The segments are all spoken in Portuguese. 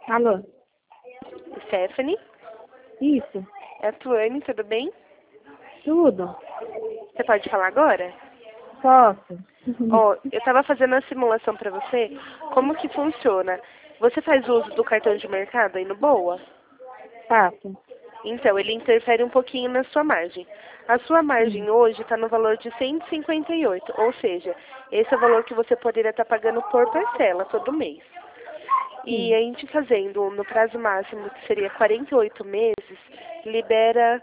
Alô? Stephanie? Isso. É a Tuane, tudo bem? Tudo? Você pode falar agora? Posso? Ó, eu estava fazendo a simulação para você. Como que funciona? Você faz uso do cartão de mercado aí no Boa? Faço. Então, ele interfere um pouquinho na sua margem. A sua margem hoje está no valor de 158, ou seja, esse é o valor que você poderia estar pagando por parcela todo mês. E a gente fazendo no prazo máximo, que seria 48 meses, libera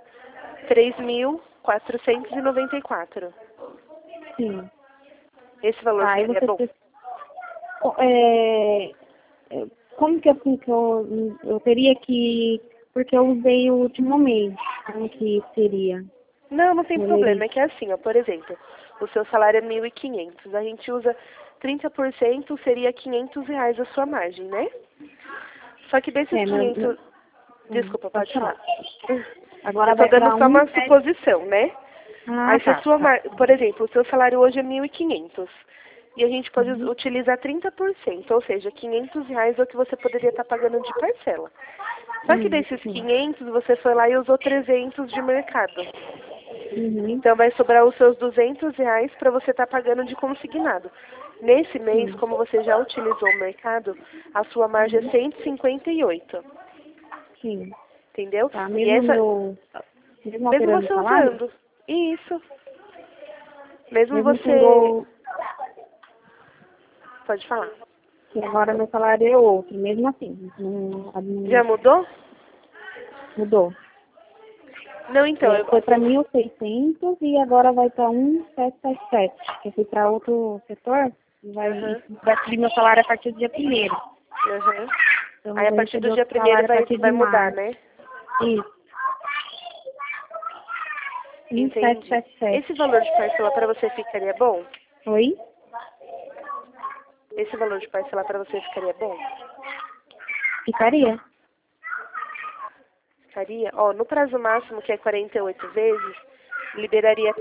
3.494. Sim. Esse valor Tá, e ficaria você... bom? Como que assim que eu teria que... Porque eu usei o último mês. Como que seria? Não tem Eu problema. leria. É que é assim, ó, por exemplo, o seu salário é 1.500. A gente usa 30%, seria R$ 500 a sua margem, né? Só que desses É, 500... Desculpa, pode pode falar. falar. Agora Eu tô vai dando para só uma 1,7. suposição, né? Ah, Aí se a tá. sua por exemplo, o seu salário hoje é 1.500 e a gente pode Uhum. utilizar 30%, ou seja, R$ 500 é o que você poderia estar pagando de parcela. Só que desses Sim. 500 você foi lá e usou 300 de mercado. Uhum. Então vai sobrar os seus R$ 200 para você estar pagando de consignado. Nesse mês, Sim. como você já utilizou o mercado, a sua margem é 158, Sim. entendeu? Tá, E mesmo essa, mesmo mesmo alterando o você salário? usando, isso, mesmo Mesmo você, sendo pode falar. que agora meu salário é outro, mesmo assim, Já mudou? mudou. Não, então, Foi para 1.600 e agora vai para 1.777. Que eu fui para outro setor e Aham, vai subir meu salário a partir do dia 1º. aham. Então Aí eu a vou partir receber do dia outro primeiro salário a vai, partir de vai mudar, março. né? Isso, Entendi. 1.777. Esse valor de parcela para você ficaria bom? Oi? Esse valor de parcela para você ficaria bom? Ficaria. Ficaria? Ó, no prazo máximo, que é 48 vezes, liberaria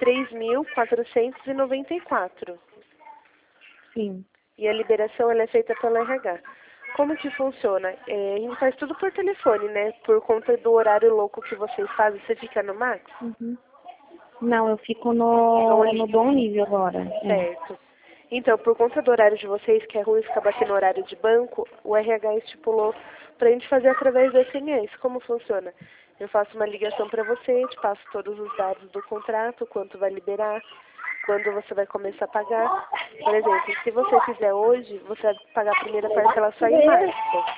3.494. Sim. E a liberação ela é feita pelo RH. Como que funciona? A gente faz tudo por telefone, né? Por conta do horário louco que vocês fazem, você fica no Max? Uhum. Não, eu fico No no Olívio. Dom Nível agora. Certo. Então, por conta do horário de vocês, que é ruim ficar batendo horário de banco, o RH estipulou para a gente fazer através do SMS. Como funciona? Eu faço uma ligação para você, te passo todos os dados do contrato, quanto vai liberar, quando você vai começar a pagar. Por exemplo, se você fizer hoje, você vai pagar a primeira parcela só em março.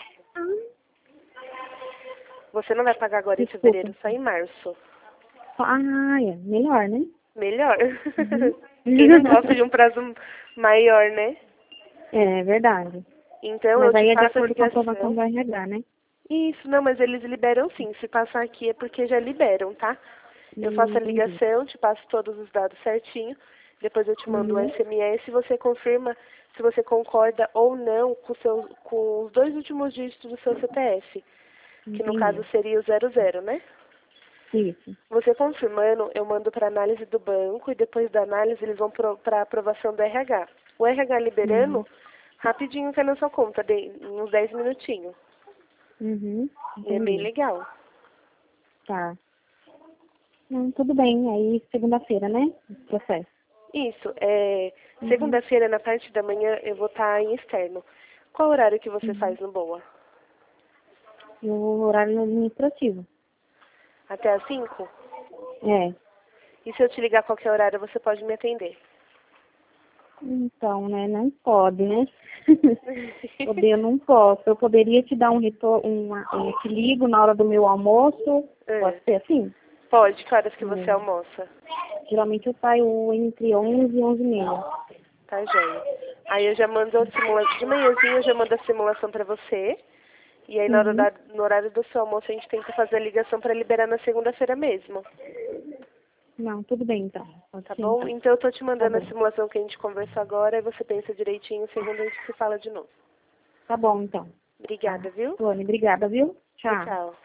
Você não vai pagar agora em Desculpa. fevereiro, só em março. Ah, é. Melhor, né? Melhor. Uhum. Quem não gosta de um prazo maior, né? É verdade. Então eu Mas te aí é de passo a acordo com a aprovação ligação. do RH, né? Isso, não, mas eles liberam sim. Se passar aqui é porque já liberam, tá? Eu faço a Entendi. ligação, te passo todos os dados certinho. Depois eu te mando o Uhum. SMS e você confirma se você concorda ou não com os dois últimos dígitos do seu CPF, que no caso Entendi. seria o 00, né? Isso. Você confirmando, eu mando para análise do banco e depois da análise eles vão para aprovação do RH. O RH Uhum. liberando, rapidinho cai na sua conta, em uns 10 minutinhos. Uhum. E é bem Entendi. legal. Tá. Tudo bem. Aí segunda-feira, né? O processo. Isso, Uhum. segunda-feira, na parte da manhã, eu vou estar em externo. Qual horário que você Uhum. faz no Boa? E o horário administrativo. Até às 5? É. E se eu te ligar a qualquer horário, você pode me atender? Então, né? Não pode, né? Eu não posso. Eu poderia te dar um retorno, eu te ligo na hora do meu almoço. Pode É, ser assim? pode, que horas que você É. almoça? Geralmente eu saio entre 11 e 11h30. Tá, joia. Aí eu já mando a simulação, de manhãzinho eu já mando a simulação pra você. E aí Uhum. no horário do seu almoço a gente tenta fazer a ligação pra liberar na segunda-feira mesmo. Não, tudo bem então. Pode Tá ser bom? então. Então eu tô te Tá mandando a bom. simulação que a gente conversou agora e você pensa direitinho, segunda a gente se fala de novo. Tá bom então. Tá. Obrigada, viu? Tony, obrigada, viu? Tchau, Tchau. tchau.